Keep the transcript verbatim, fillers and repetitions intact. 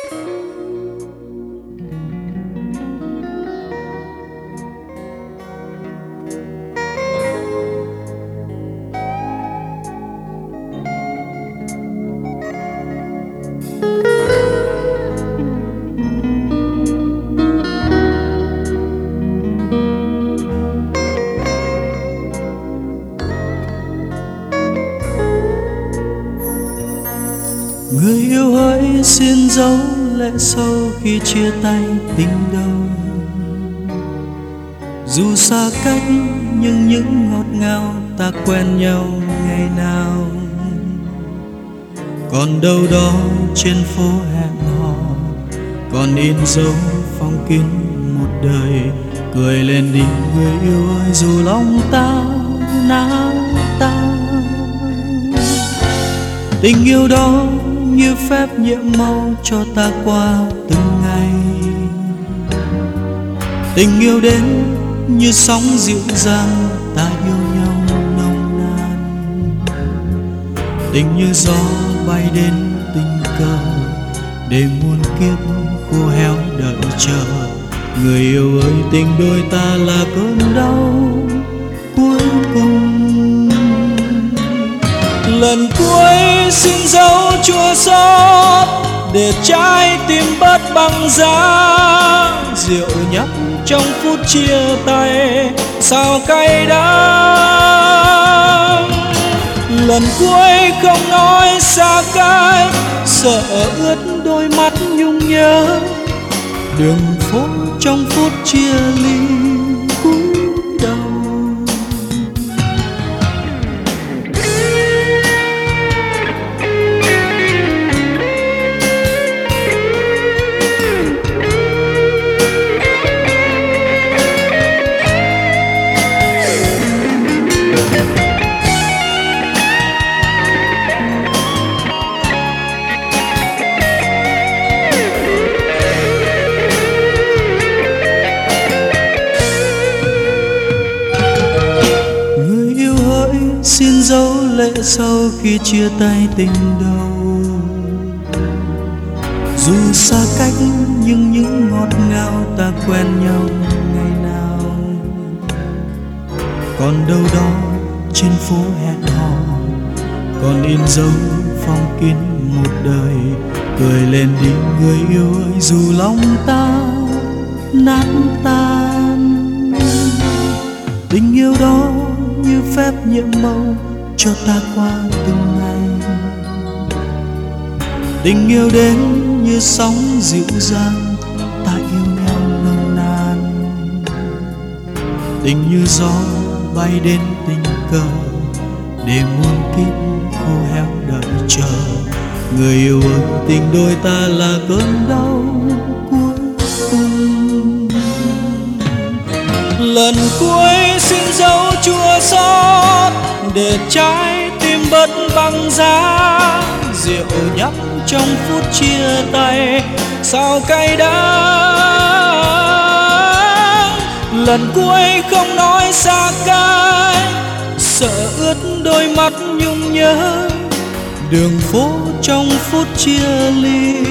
Người yêu hỡi xin giấu lệ sâu khi chia tay tình đầu. Dù xa cách nhưng những ngọt ngào ta quen nhau ngày nào. Còn đâu đó trên phố hẹn hò, còn in dấu phong kín một đời. Cười lên đi người yêu ơi, dù lòng ta nát tan. Tình yêu đó như phép nhiệm màu cho ta qua từng ngày. Tình yêu đến như sóng dịu dàng, ta yêu nhau nồng nàn. Tình như gió bay đến tình cờ, để muôn kiếp khô héo đợi chờ. Người yêu ơi, tình đôi ta là cơn đau cuối cùng. Lần cuối xin dấu chua xót, để trái tim bớt băng giá. Rượu nhấp trong phút chia tay, sao cay đắng. Lần cuối không nói xa cách, sợ ướt đôi mắt nhung nhớ. Đường phố trong phút chia ly cúi đầu. Xin dấu lệ sâu khi chia tay tình đầu. Dù xa cách nhưng những ngọt ngào ta quen nhau ngày nào. Còn đâu đó trên phố hẹn hò, còn in dấu phong kín một đời. Cười lên đi người yêu ơi, dù lòng ta nát tan. Tình yêu đó như phép nhiệm màu cho ta qua từng ngày. Tình yêu đến như sóng dịu dàng, ta yêu nhau nồng nàn. Tình như gió bay đến tình cờ, để muôn kiếp khô héo đợi chờ. Người yêu ơi, tình đôi ta là cơn đau cuối cùng. Lần cuối xin dấu chua xót, để trái tim bớt băng giá. Rượu nhấp trong phút chia tay, sao cay đắng. Lần cuối không nói xa cách, sợ ướt đôi mắt nhung nhớ. Đường phố trong phút chia ly